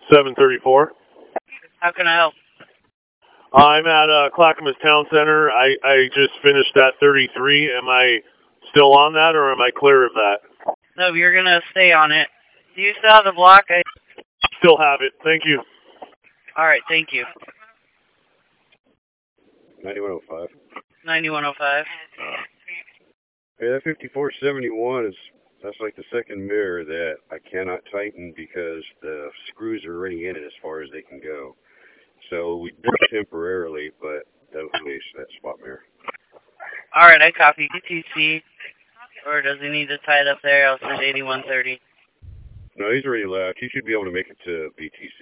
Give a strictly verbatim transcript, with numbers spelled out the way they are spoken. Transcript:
seven thirty-four. How can I help? I'm at uh, Clackamas Town Center. I, I just finished that thirty-three. Am I still on that, or am I clear of that? No, you're going to stay on it. Do you still have the block? I... Still have it. Thank you. All right, thank you. ninety-one oh five. ninety-one oh five. Hey, that fifty-four seventy-one is, that's like the second mirror that I cannot tighten because the screws are already in it as far as they can go. So we did it temporarily, but that was that spot mirror. All right, I copy. B T C, or does he need to tie it up there? I'll send eighty-one thirty. No, he's already left. He should be able to make it to B T